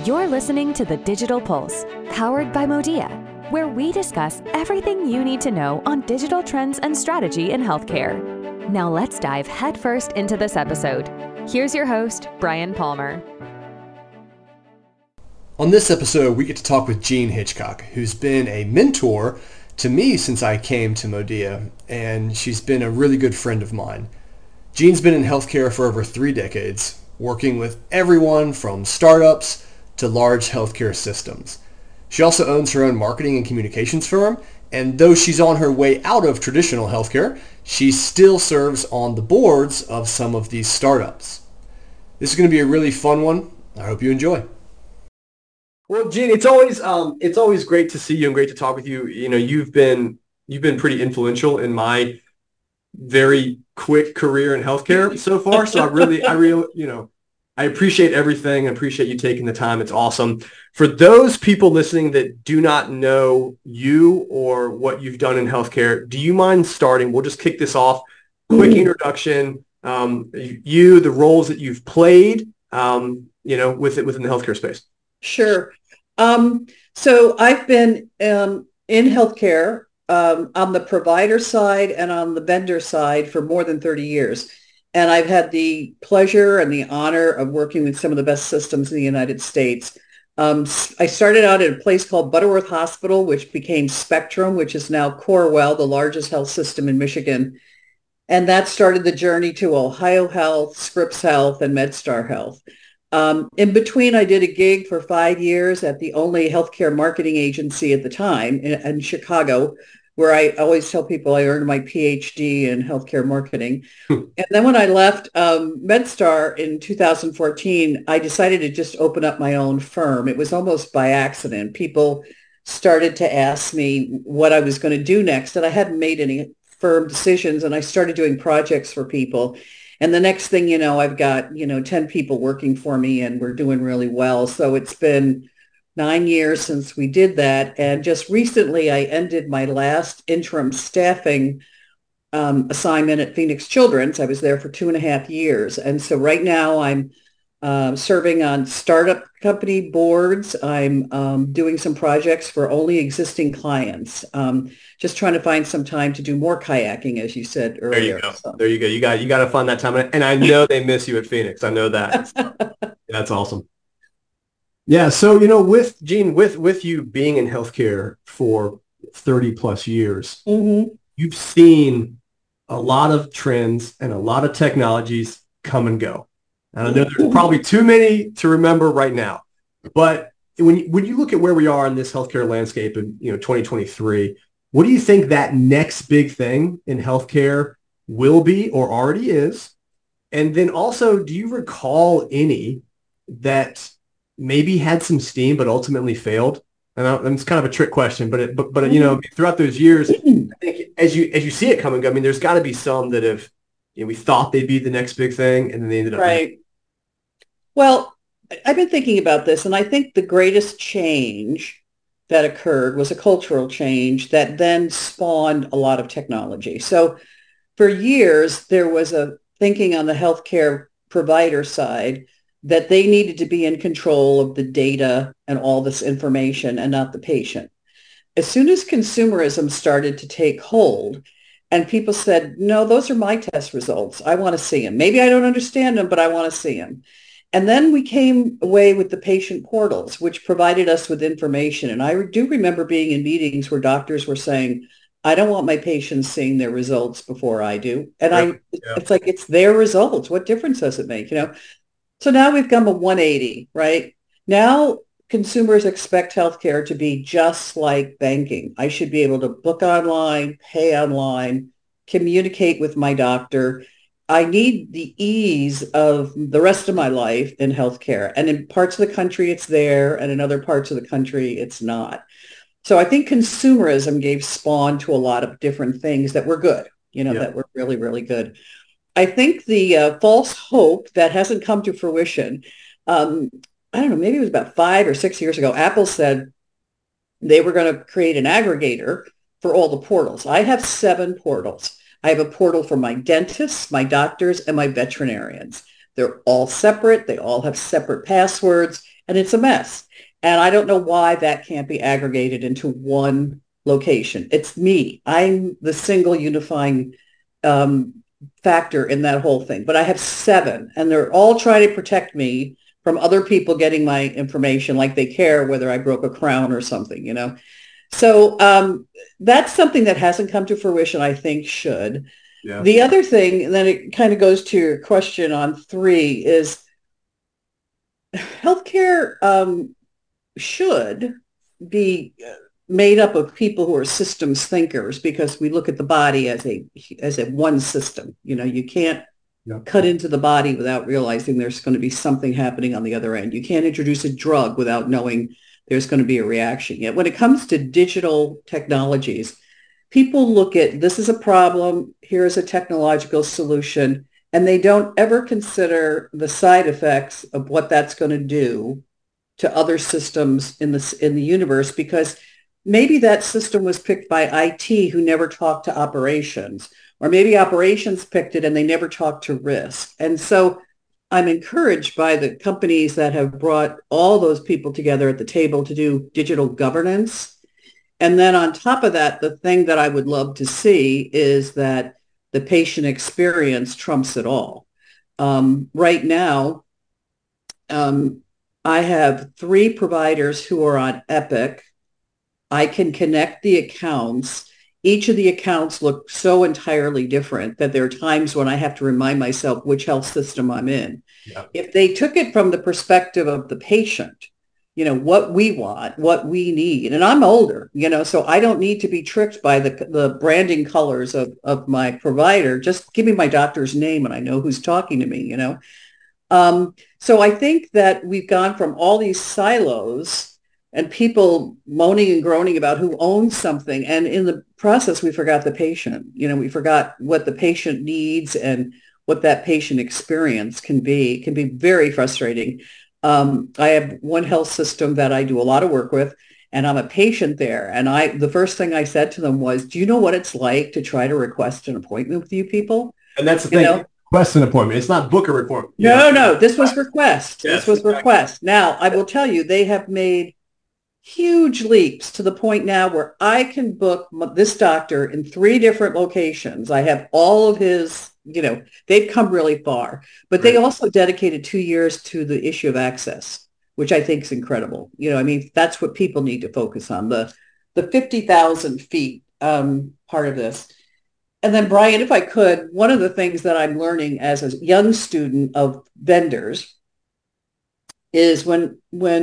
You're listening to The Digital Pulse, powered by Modia, where we discuss everything you need to know on digital trends and strategy in healthcare. Now let's dive headfirst into this episode. Here's your host, Brian Palmer. On this episode, we get to talk with Jean Hitchcock, who's been a mentor to me since I came to Modia, and she's been a really good friend of mine. Jean's been in healthcare for over 3 decades, working with everyone from startups to large healthcare systems. She also owns her own marketing and communications firm, and though she's on her way out of traditional healthcare, she still serves on the boards of some of these startups. This is going to be a really fun one. I hope you enjoy. Well, Jean, it's always great to see you and great to talk with you. You know, you've been pretty influential in my very quick career in healthcare so far. So I appreciate everything. I appreciate you taking the time. It's awesome. For those people listening that do not know you or what you've done in healthcare, do you mind starting? We'll just kick this off. Quick introduction. The roles that you've played, within the healthcare space. Sure. So I've been in healthcare on the provider side and on the vendor side for more than 30 years. And I've had the pleasure and the honor of working with some of the best systems in the United States. I started out at a place called Butterworth Hospital, which became Spectrum, which is now Corewell, the largest health system in Michigan. And that started the journey to Ohio Health, Scripps Health, and MedStar Health. In between, I did a gig for 5 years at the only healthcare marketing agency at the time in Chicago, where I always tell people I earned my PhD in healthcare marketing. And then when I left MedStar in 2014, I decided to just open up my own firm. It was almost by accident. People started to ask me what I was going to do next, and I hadn't made any firm decisions, and I started doing projects for people. And the next thing you know, I've got, 10 people working for me, and we're doing really well. So it's been 9 years since we did that. And just recently, I ended my last interim staffing assignment at Phoenix Children's. I was there for 2.5 years. And so right now I'm serving on startup company boards. I'm doing some projects for only existing clients. Just trying to find some time to do more kayaking, as you said earlier. There you go. So. There you go. You got to find that time. And I know they miss you at Phoenix. I know that. That's awesome. Yeah. So, with Jean, with you being in healthcare for 30 plus years, You've seen a lot of trends and a lot of technologies come and go. And I know there's probably too many to remember right now. But when you look at where we are in this healthcare landscape in 2023, what do you think that next big thing in healthcare will be or already is? And then also, do you recall any that maybe had some steam but ultimately failed? And it's kind of a trick question, but throughout those years, I think as you see it coming, I mean, there's got to be some that have, we thought they'd be the next big thing, and then they ended up. Right. Well, I've been thinking about this, and I think the greatest change that occurred was a cultural change that then spawned a lot of technology. So for years, there was a thinking on the healthcare provider side that they needed to be in control of the data and all this information and not the patient. As soon as consumerism started to take hold and people said, no, those are my test results. I want to see them. Maybe I don't understand them, but I want to see them. And then we came away with the patient portals, which provided us with information. And I do remember being in meetings where doctors were saying, I don't want my patients seeing their results before I do. And it's like, it's their results. What difference does it make? So now we've come a 180, right? Now consumers expect healthcare to be just like banking. I should be able to book online, pay online, communicate with my doctor. I need the ease of the rest of my life in healthcare. And in parts of the country, it's there. And in other parts of the country, it's not. So I think consumerism gave spawn to a lot of different things that were good, that were really, really good. I think the false hope that hasn't come to fruition, I don't know, maybe it was about 5 or 6 years ago, Apple said they were going to create an aggregator for all the portals. I have 7 portals. I have a portal for my dentists, my doctors, and my veterinarians. They're all separate. They all have separate passwords, and it's a mess. And I don't know why that can't be aggregated into one location. It's me. I'm the single unifying um, factor in that whole thing. But I have seven, and they're all trying to protect me from other people getting my information, like they care whether I broke a crown or something, you know. So that's something that hasn't come to fruition, I think should. Yeah. The other thing, and then it kind of goes to your question on three, is healthcare should be made up of people who are systems thinkers, because we look at the body as a one system. You know, you can't cut into the body without realizing there's going to be something happening on the other end. You can't introduce a drug without knowing there's going to be a reaction. Yet when it comes to digital technologies, people look at this is a problem, here's a technological solution, and they don't ever consider the side effects of what that's going to do to other systems in the universe, because maybe that system was picked by IT who never talked to operations, or maybe operations picked it and they never talked to risk. And so I'm encouraged by the companies that have brought all those people together at the table to do digital governance. And then on top of that, the thing that I would love to see is that the patient experience trumps it all. Right now, I have three providers who are on Epic. I can connect the accounts. Each of the accounts look so entirely different that there are times when I have to remind myself which health system I'm in. Yeah. If they took it from the perspective of the patient, you know, what we want, what we need, and I'm older, you know, so I don't need to be tricked by the branding colors of my provider. Just give me my doctor's name and I know who's talking to me, you know. So I think that we've gone from all these silos and people moaning and groaning about who owns something. And in the process, we forgot the patient. You know, we forgot what the patient needs and what that patient experience can be. It can be very frustrating. I have one health system that I do a lot of work with, and I'm a patient there. And the first thing I said to them was, do you know what it's like to try to request an appointment with you people? And that's the thing. Know? Request an appointment. It's not book a report. No. This was request. Yes, this was request. Now, I will tell you, they have made huge leaps to the point now where I can book this doctor in 3 different locations. I have all of his, you know, they've come really far, but they also dedicated 2 years to the issue of access, which I think is incredible. You know, I mean, that's what people need to focus on, the 50,000 feet part of this. And then, Brian, if I could, one of the things that I'm learning as a young student of vendors is when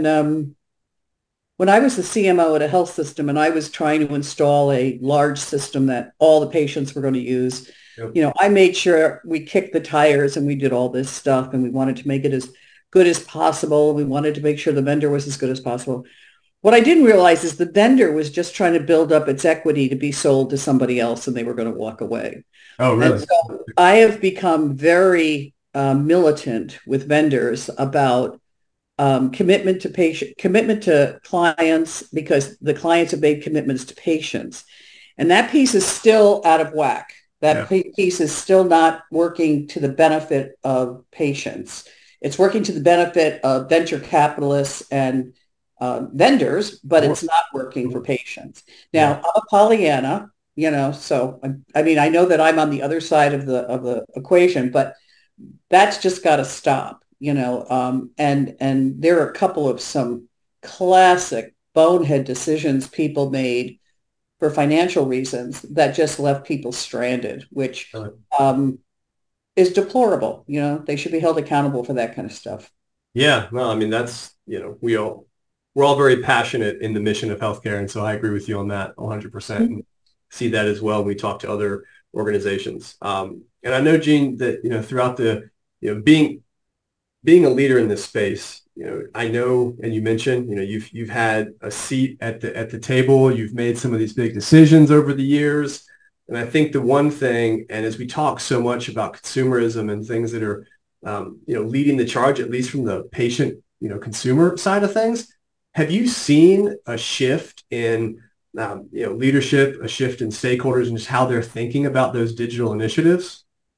I was the CMO at a health system and I was trying to install a large system that all the patients were going to use, you know, I made sure we kicked the tires and we did all this stuff, and we wanted to make it as good as possible. We wanted to make sure the vendor was as good as possible. What I didn't realize is the vendor was just trying to build up its equity to be sold to somebody else, and they were going to walk away. Oh, really? And so I have become very militant with vendors about commitment to patient, commitment to clients, because the clients have made commitments to patients. And that piece is still out of whack. That piece is still not working to the benefit of patients. It's working to the benefit of venture capitalists and vendors, but it's not working for patients. Now, I'm a Pollyanna, you know, so I mean, I know that I'm on the other side of the equation, but that's just got to stop. You know, and there are a couple of some classic bonehead decisions people made for financial reasons that just left people stranded, which is deplorable. You know, they should be held accountable for that kind of stuff. Yeah, well, I mean, that's, you know, we're all very passionate in the mission of healthcare, and so I agree with you on that 100%. And see that as well when we talk to other organizations. And I know, Jean, that, you know, throughout the, you know, being a leader in this space, you know, I know, and you mentioned, you know, you've had a seat at the table. You've made some of these big decisions over the years. And I think the one thing, and as we talk so much about consumerism and things that are, you know, leading the charge, at least from the patient, you know, consumer side of things, have you seen a shift in, you know, leadership, a shift in stakeholders and just how they're thinking about those digital initiatives?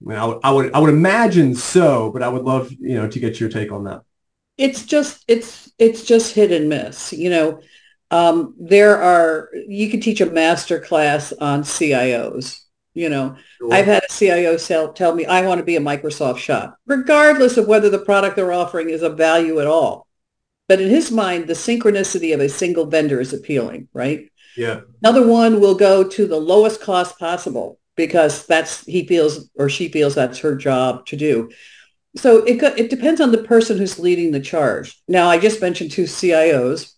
mean, I would imagine so, but I would love, to get your take on that. It's just hit and miss. You could teach a master class on CIOs. I've Sure. had a CIO tell me I want to be a Microsoft shop, regardless of whether the product they're offering is of value at all. But in his mind, the synchronicity of a single vendor is appealing, right? Yeah. Another one will go to the lowest cost possible because he feels or she feels that's her job to do. So it depends on the person who's leading the charge. Now, I just mentioned two CIOs.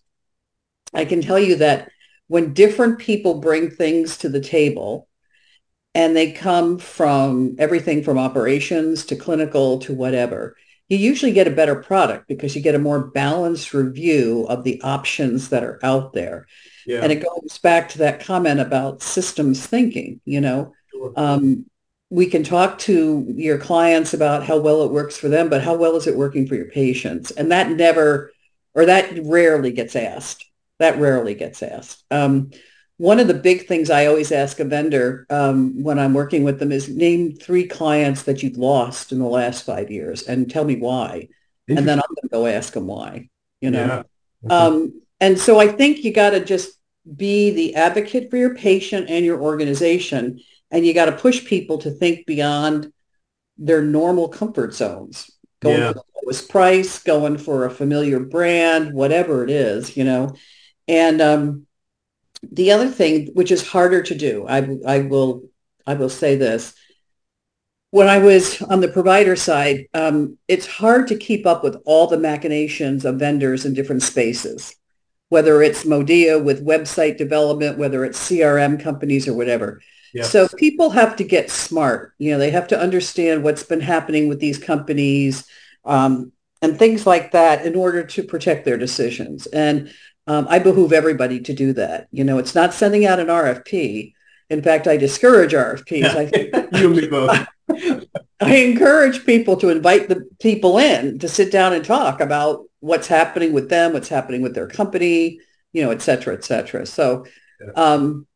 I can tell you that when different people bring things to the table and they come from everything from operations to clinical to whatever, you usually get a better product because you get a more balanced review of the options that are out there. And Yeah. it goes back to that comment about systems thinking. Sure. Um, we can talk to your clients about how well it works for them, but how well is it working for your patients? And that rarely gets asked. That rarely gets asked. One of the big things I always ask a vendor when I'm working with them is name 3 clients that you've lost in the last 5 years and tell me why. And then Interesting. I'm going to go ask them why, you know. Yeah. That's interesting. And so I think you got to just be the advocate for your patient and your organization. And you got to push people to think beyond their normal comfort zones, going Yeah. for the lowest price, going for a familiar brand, whatever it is. And the other thing, which is harder to do, I will say this. When I was on the provider side, it's hard to keep up with all the machinations of vendors in different spaces, whether it's Modia with website development, whether it's CRM companies or whatever. Yep. So people have to get smart. They have to understand what's been happening with these companies and things like that in order to protect their decisions. And I behoove everybody to do that. It's not sending out an RFP. In fact, I discourage RFPs. Yeah. I think You and me both. I encourage people to invite the people in to sit down and talk about what's happening with them, what's happening with their company, et cetera, et cetera. So, Yeah. um,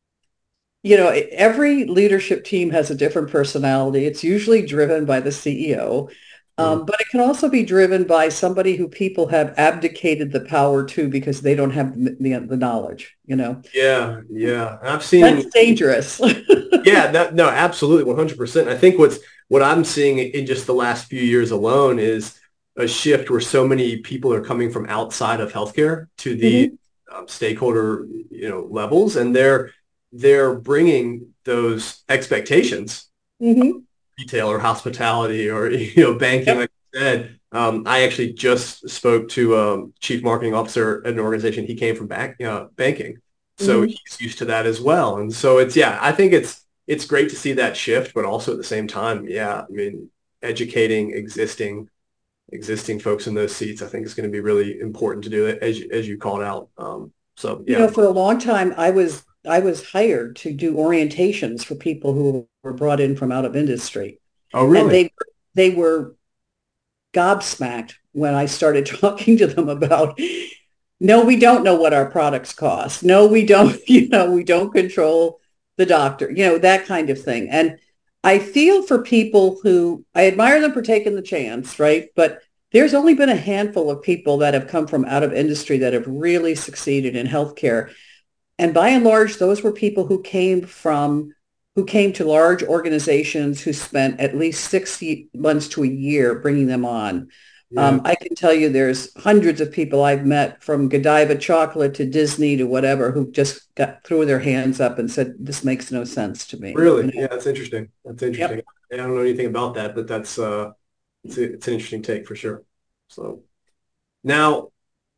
every leadership team has a different personality. It's usually driven by the CEO, Mm. but it can also be driven by somebody who people have abdicated the power to because they don't have the knowledge. Yeah. Yeah. I've seen. That's dangerous. Yeah. No, absolutely. 100%. I think what I'm seeing in just the last few years alone is a shift where so many people are coming from outside of healthcare to the Mhm. stakeholder, levels, and they're bringing those expectations, Mhm. retail or hospitality or banking, Yep. like you said. I actually just spoke to chief marketing officer at an organization. He came from banking, so Mhm. he's used to that as well. And so I think it's great to see that shift, but also at the same time, yeah, I mean, educating existing folks in those seats, I think is going to be really important to do it as you called out. So yeah. For a long time, I was hired to do orientations for people who were brought in from out of industry, Oh, and really? they were gobsmacked when I started talking to them about, no, we don't know what our products cost. No, we don't, we don't control the doctor, that kind of thing. And I feel for people who I admire them for taking the chance, right? But there's only been a handful of people that have come from out of industry that have really succeeded in healthcare. And by and large, those were people who came to large organizations who spent at least 6 months to a year bringing them on. Yeah. I can tell you there's hundreds of people I've met from Godiva chocolate to Disney to whatever who just threw their hands up and said, this makes no sense to me. Really? Yeah, that's interesting. That's interesting. Yep. I don't know anything about that, but that's it's an interesting take for sure. So now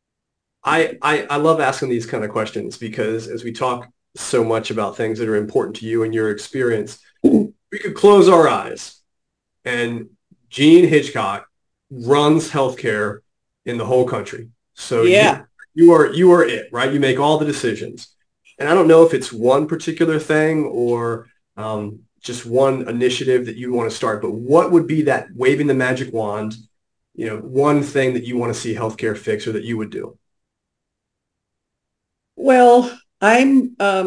I love asking these kind of questions because as we talk so much about things that are important to you and your experience, we could close our eyes and Gene Hitchcock runs healthcare in the whole country. So Yeah. you are it, right? You make all the decisions. And I don't know if it's one particular thing or just one initiative that you want to start, but what would be that waving the magic wand, one thing that you want to see healthcare fix or that you would do? Well,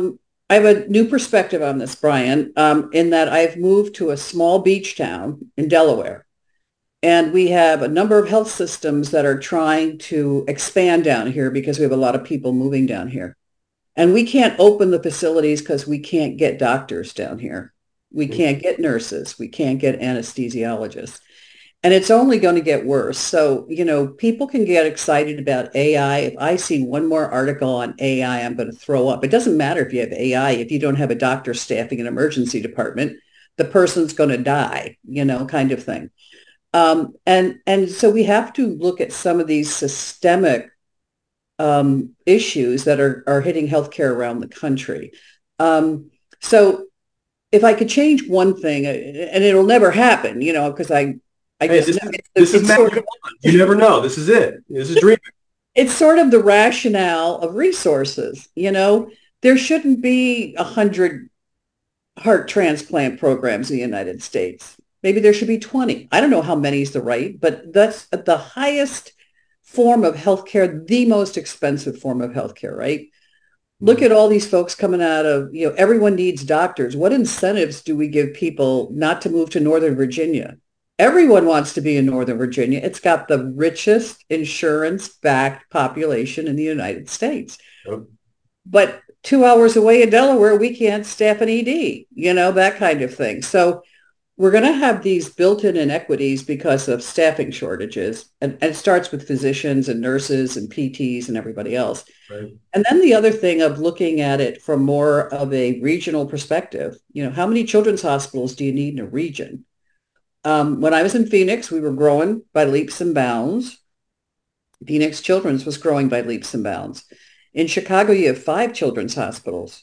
I have a new perspective on this, Brian, in that I've moved to a small beach town in Delaware. And we have a number of health systems that are trying to expand down here because we have a lot of people moving down here. And we can't open the facilities because we can't get doctors down here. We can't get nurses. We can't get anesthesiologists. And it's only going to get worse. So, people can get excited about AI. If I see one more article on AI, I'm going to throw up. It doesn't matter if you have AI. If you don't have a doctor staffing an emergency department, the person's going to die, kind of thing. And so we have to look at some of these systemic issues that are hitting healthcare around the country. So if I could change one thing, and it'll never happen, because this is magic. You never know. This is it. This is dreaming. It's sort of the rationale of resources. There shouldn't be 100 heart transplant programs in the United States. Maybe there should be 20. I don't know how many is the right, but that's the highest form of healthcare, the most expensive form of healthcare, right? Look at all these folks coming out of, everyone needs doctors. What incentives do we give people not to move to Northern Virginia? Everyone wants to be in Northern Virginia. It's got the richest insurance-backed population in the United States. Yep. But 2 hours away in Delaware, we can't staff an ED, that kind of thing. So we're going to have these built-in inequities because of staffing shortages. And it starts with physicians and nurses and PTs and everybody else. Right. And then the other thing of looking at it from more of a regional perspective, how many children's hospitals do you need in a region? When I was in Phoenix, we were growing by leaps and bounds. Phoenix Children's was growing by leaps and bounds. In Chicago, you have 5 children's hospitals.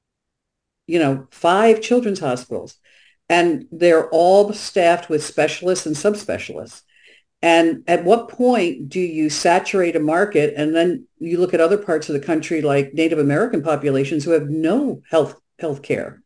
5 children's hospitals. And they're all staffed with specialists and subspecialists. And at what point do you saturate a market? And then you look at other parts of the country like Native American populations who have no health care.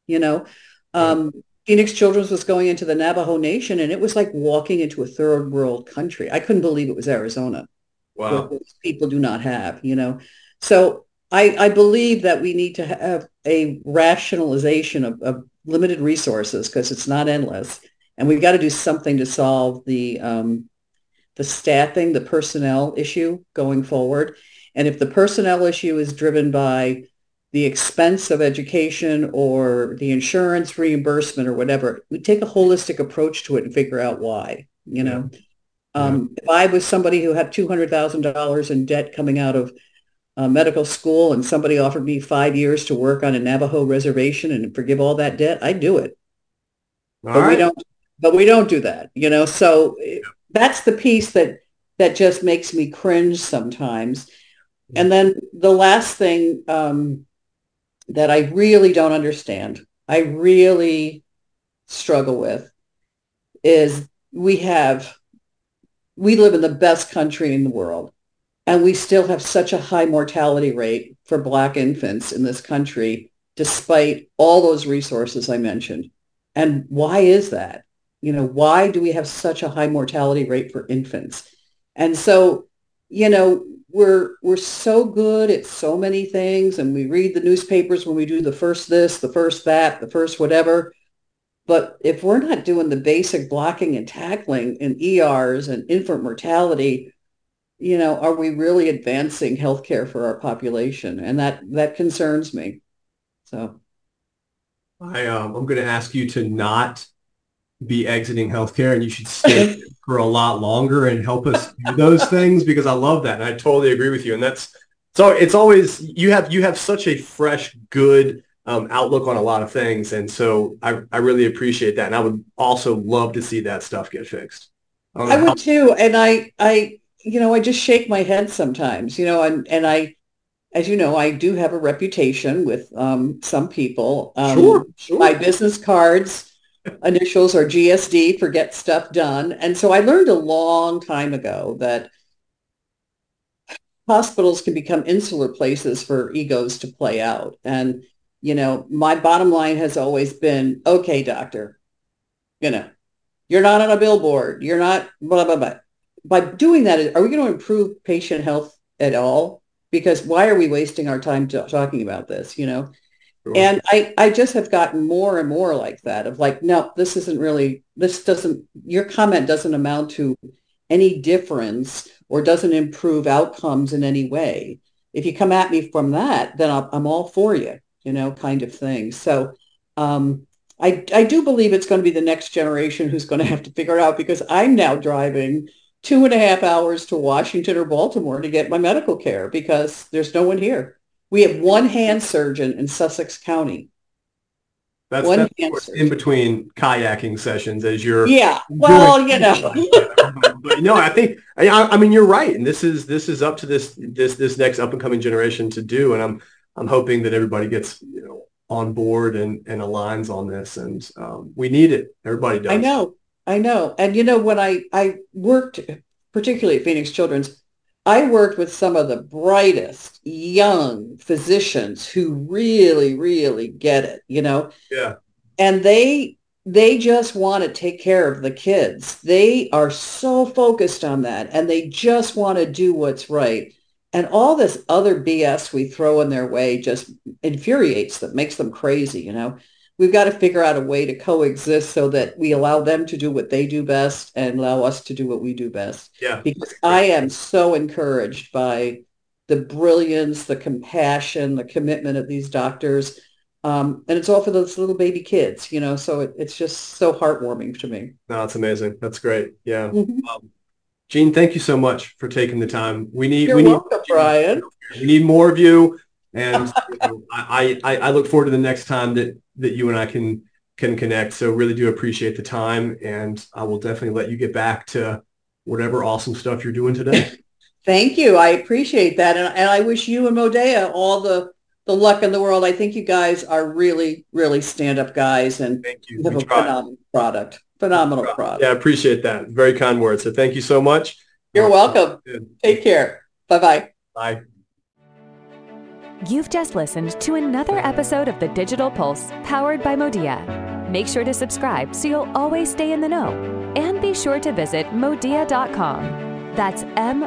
Phoenix Children's was going into the Navajo Nation, and it was like walking into a third world country. I couldn't believe it was Arizona. Wow. What people do not have, So I believe that we need to have a rationalization of limited resources because it's not endless. And we've got to do something to solve the staffing, the personnel issue going forward. And if the personnel issue is driven by the expense of education or the insurance reimbursement or whatever, we take a holistic approach to it and figure out why, If I was somebody who had $200,000 in debt coming out of medical school and somebody offered me 5 years to work on a Navajo reservation and forgive all that debt, I'd do it. But we don't do that, So that's the piece that just makes me cringe sometimes. And then the last thing that I really don't understand, I really struggle with, is we live in the best country in the world, and we still have such a high mortality rate for Black infants in this country, despite all those resources I mentioned. And why is that? Why do we have such a high mortality rate for infants? And so, we're so good at so many things, and we read the newspapers when we do the first this, the first that, the first whatever. But if we're not doing the basic blocking and tackling in ERs and infant mortality, are we really advancing healthcare for our population? And that concerns me. So I'm going to ask you to not be exiting healthcare, and you should stay for a lot longer and help us do those things, because I love that. And I totally agree with you. And it's always, you have such a fresh, good outlook on a lot of things. And so I really appreciate that. And I would also love to see that stuff get fixed. I would too. And I just shake my head sometimes, and I, as you know, I do have a reputation with some people. Sure. My business cards initials are GSD for get stuff done. And so I learned a long time ago that hospitals can become insular places for egos to play out. And, my bottom line has always been, okay, doctor, you're not on a billboard. You're not blah, blah, blah. By doing that, are we going to improve patient health at all? Because why are we wasting our time talking about this, Sure. And I just have gotten more and more like that of like, no, your comment doesn't amount to any difference or doesn't improve outcomes in any way. If you come at me from that, then I'm all for you, kind of thing. So I do believe it's going to be the next generation who's going to have to figure it out, because I'm now driving 2.5 hours to Washington or Baltimore to get my medical care because there's no one here. We have one hand surgeon in Sussex County. That's in between kayaking sessions as you're. Yeah. Well, But I think I mean you're right, and this is up to this next up and coming generation to do, and I'm hoping that everybody gets on board and aligns on this, and we need it. Everybody does. I know. And when I worked, particularly at Phoenix Children's, I worked with some of the brightest young physicians who really, really get it, Yeah. And they just want to take care of the kids. They are so focused on that, and they just want to do what's right. And all this other BS we throw in their way just infuriates them, makes them crazy, We've got to figure out a way to coexist so that we allow them to do what they do best and allow us to do what we do best. Yeah. Because I am so encouraged by the brilliance, the compassion, the commitment of these doctors. And it's all for those little baby kids, so it's just so heartwarming to me. No, it's amazing. That's great. Yeah. Mm-hmm. Jean, thank you so much for taking the time. You're welcome, Brian. We need more of you. And I look forward to the next time that you and I can connect. So really do appreciate the time, and I will definitely let you get back to whatever awesome stuff you're doing today. Thank you. I appreciate that. And I wish you and Modea all the luck in the world. I think you guys are really, really stand-up guys, and thank you. You have a phenomenal product. Phenomenal product. Yeah, I appreciate that. Very kind words. So thank you so much. You're welcome. Take care. Bye-bye. Bye. You've just listened to another episode of The Digital Pulse, powered by Modea. Make sure to subscribe so you'll always stay in the know. And be sure to visit modea.com. That's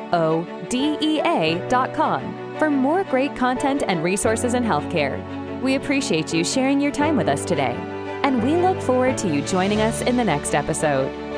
MODEA.com for more great content and resources in healthcare. We appreciate you sharing your time with us today, and we look forward to you joining us in the next episode.